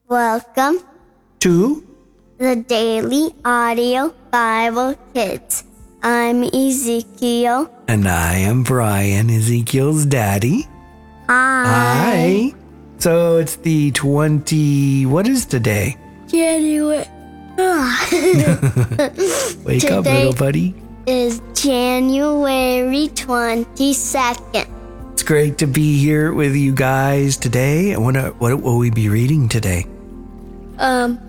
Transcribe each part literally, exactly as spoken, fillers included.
Welcome to the Daily Audio Bible Kids. I'm Ezekiel. And I am Brian, Ezekiel's daddy. Hi. Hi. So it's the twenty, what is today? January. Wake Today up, little buddy. is January twenty-second. It's great to be here with you guys today. I wonder, what will we be reading today? Um,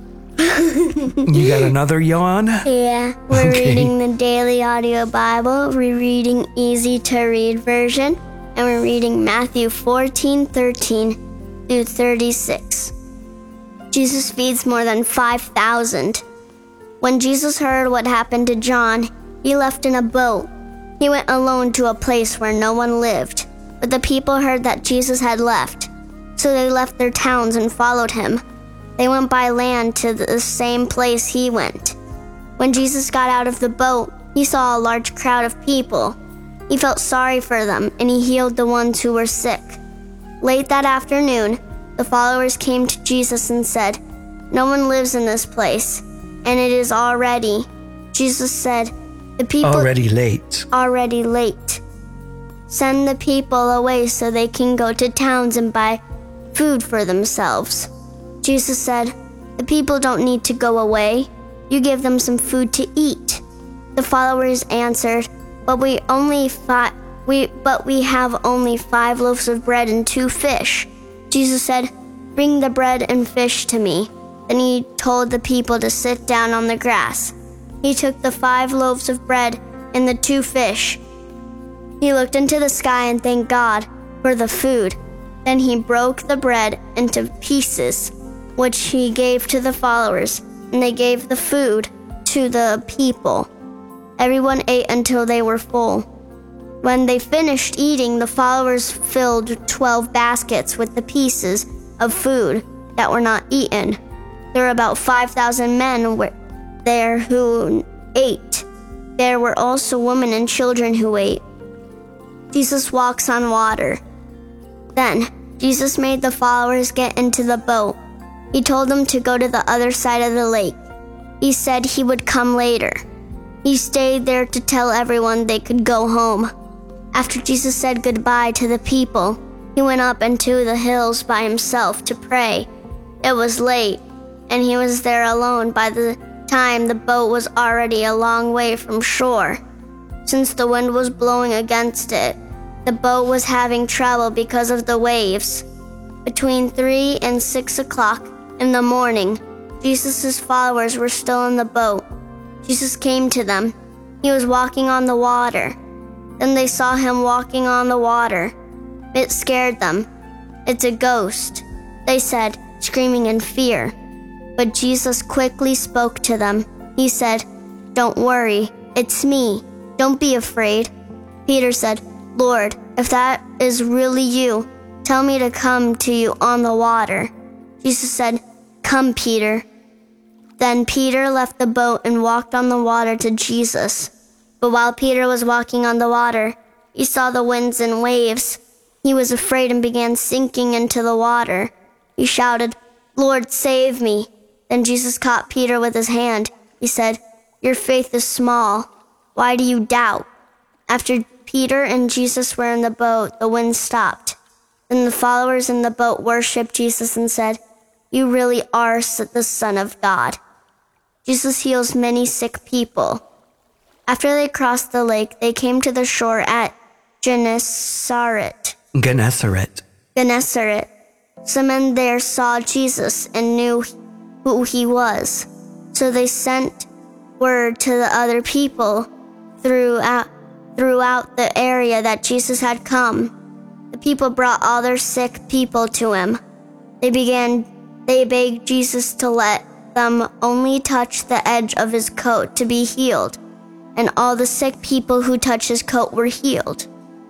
You got another yawn? yeah, we're Okay. reading the Daily Audio Bible. We're reading Easy to Read version, and we're reading Matthew fourteen thirteen through thirty-six. Jesus feeds more than five thousand. When Jesus heard what happened to John, he left in a boat. He went alone to a place where no one lived, but the people heard that Jesus had left, so they left their towns and followed him. They went by land to the same place he went. When Jesus got out of the boat, he saw a large crowd of people. He felt sorry for them, and he healed the ones who were sick. Late that afternoon, the followers came to Jesus and said, "No one lives in this place, and it is already." Jesus said, "The people Already late. already late. Send the people away so they can go to towns and buy food for themselves." Jesus said, "The people don't need to go away. You give them some food to eat." The followers answered, "But we only fi- we but we have only five loaves of bread and two fish." Jesus said, "Bring the bread and fish to me." Then he told the people to sit down on the grass. He took the five loaves of bread and the two fish. He looked into the sky and thanked God for the food. Then he broke the bread into pieces, which he gave to the followers, and they gave the food to the people. Everyone ate until they were full. When they finished eating, the followers filled twelve baskets with the pieces of food that were not eaten. There were about five thousand men were there who ate. There were also women and children who ate. Jesus walks on water. Then Jesus made the followers get into the boat. He told them to go to the other side of the lake. He said he would come later. He stayed there to tell everyone they could go home. After Jesus said goodbye to the people, he went up into the hills by himself to pray. It was late, and he was there alone by the time the boat was already a long way from shore. Since the wind was blowing against it, the boat was having trouble because of the waves. Between three and six o'clock in the morning, Jesus' followers were still in the boat. Jesus came to them. He was walking on the water. Then they saw him walking on the water. It scared them. "It's a ghost," they said, screaming in fear. But Jesus quickly spoke to them. He said, "Don't worry, it's me. Don't be afraid." Peter said, "Lord, if that is really you, tell me to come to you on the water." Jesus said, "Come, Peter." Then Peter left the boat and walked on the water to Jesus. But while Peter was walking on the water, he saw the winds and waves. He was afraid and began sinking into the water. He shouted, "Lord, save me." Then Jesus caught Peter with his hand. He said, "Your faith is small. Why do you doubt?" After Peter and Jesus were in the boat, the wind stopped. Then the followers in the boat worshipped Jesus and said, "You really are the Son of God." Jesus heals many sick people. After they crossed the lake, they came to the shore at Gennesaret. Gennesaret. Gennesaret. Some men there saw Jesus and knew who he was. So they sent word to the other people throughout, throughout the area that Jesus had come. The people brought all their sick people to him. They began, they begged Jesus to let them only touch the edge of his coat to be healed. And all the sick people who touched his coat were healed.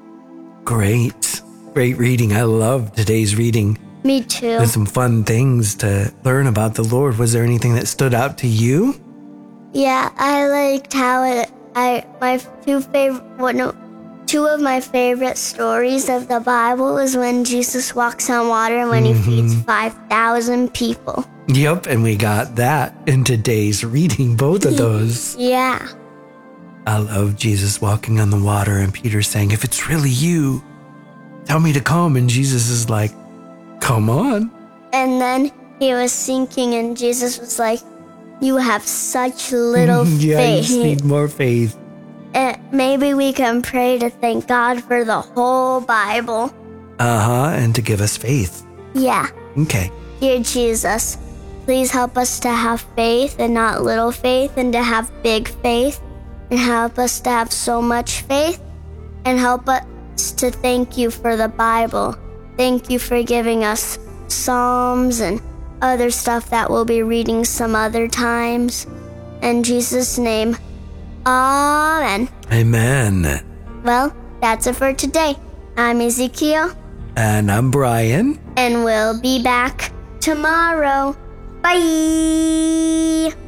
Great. Great reading. I love today's reading. Me too. There's some fun things to learn about the Lord. Was there anything that stood out to you? Yeah, I liked how it, I my two favorite, well, no, Two of my favorite stories of the Bible is when Jesus walks on water and when he feeds five thousand people. Yep, and we got that in today's reading, both of those. Yeah. I love Jesus walking on the water and Peter saying, if it's really you, tell me to come. And Jesus is like, come on. And then he was sinking and Jesus was like, you have such little yeah, faith. You just need more faith. And maybe we can pray to thank God for the whole Bible. Uh-huh, and to give us faith. Yeah. Okay. Dear Jesus, please help us to have faith and not little faith, and to have big faith, and help us to have so much faith, and help us to thank you for the Bible. Thank you for giving us Psalms and other stuff that we'll be reading some other times. In Jesus' name, amen. Amen. Well, that's it for today. I'm Ezekiel. And I'm Brian. And we'll be back tomorrow. Bye.